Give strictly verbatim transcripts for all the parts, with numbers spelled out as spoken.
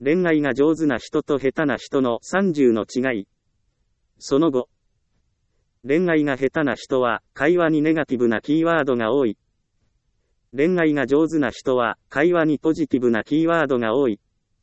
恋愛が上手な人と下手な人のさんじゅうの違い。その後。恋愛が下手な人は、会話にネガティブなキーワードが多い。恋愛が上手な人は、会話にポジティブなキーワードが多い。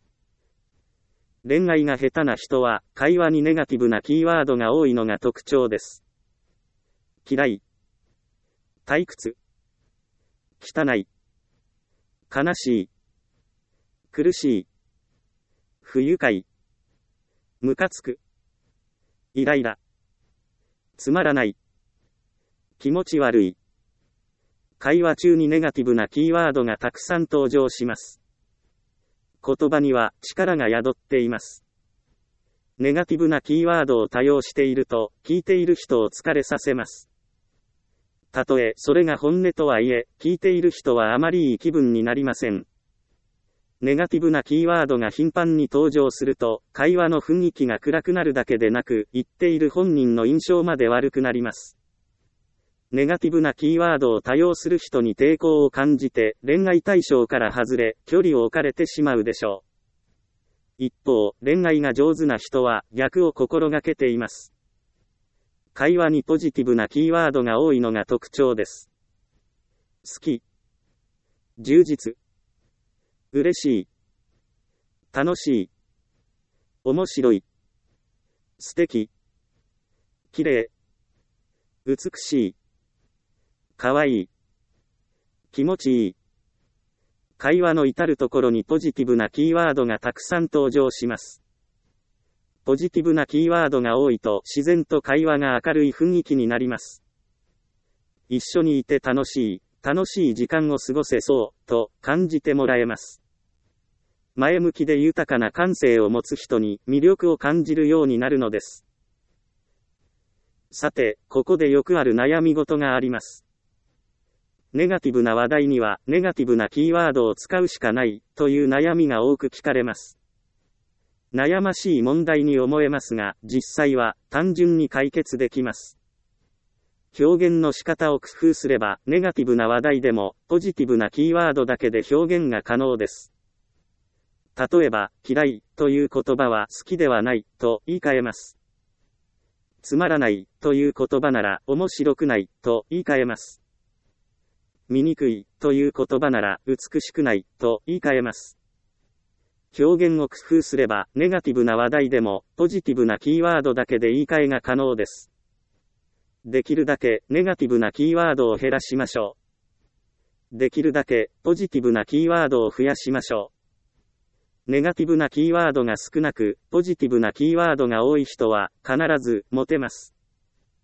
恋愛が下手な人は、会話にネガティブなキーワードが多いのが特徴です。嫌い、退屈、汚い、悲しい、苦しい、不愉快、ムカつく、イライラ、つまらない、気持ち悪い。会話中にネガティブなキーワードがたくさん登場します。言葉には力が宿っています。ネガティブなキーワードを多用していると、聞いている人を疲れさせます。たとえそれが本音とはいえ、聞いている人はあまりいい気分になりません。ネガティブなキーワードが頻繁に登場すると、会話の雰囲気が暗くなるだけでなく、言っている本人の印象まで悪くなります。ネガティブなキーワードを多用する人に抵抗を感じて、恋愛対象から外れ、距離を置かれてしまうでしょう。一方、恋愛が上手な人は、逆を心がけています。会話にポジティブなキーワードが多いのが特徴です。好き、充実、嬉しい、楽しい、面白い、素敵、綺麗、美しい、かわいい、気持ちいい。会話の至るところにポジティブなキーワードがたくさん登場します。ポジティブなキーワードが多いと自然と会話が明るい雰囲気になります。一緒にいて楽しい、楽しい時間を過ごせそう、と感じてもらえます。前向きで豊かな感性を持つ人に魅力を感じるようになるのです。さて、ここでよくある悩み事があります。ネガティブな話題にはネガティブなキーワードを使うしかないという悩みが多く聞かれます。悩ましい問題に思えますが、実際は単純に解決できます。表現の仕方を工夫すれば、ネガティブな話題でもポジティブなキーワードだけで表現が可能です。例えば、嫌いという言葉は好きではないと言い換えます。つまらないという言葉なら面白くないと言い換えます。醜いという言葉なら美しくないと言い換えます。表現を工夫すればネガティブな話題でもポジティブなキーワードだけで言い換えが可能です。できるだけネガティブなキーワードを減らしましょう。できるだけポジティブなキーワードを増やしましょう。ネガティブなキーワードが少なく、ポジティブなキーワードが多い人は必ずモテます。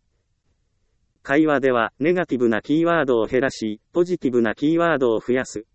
会話ではネガティブなキーワードを減らし、ポジティブなキーワードを増やす。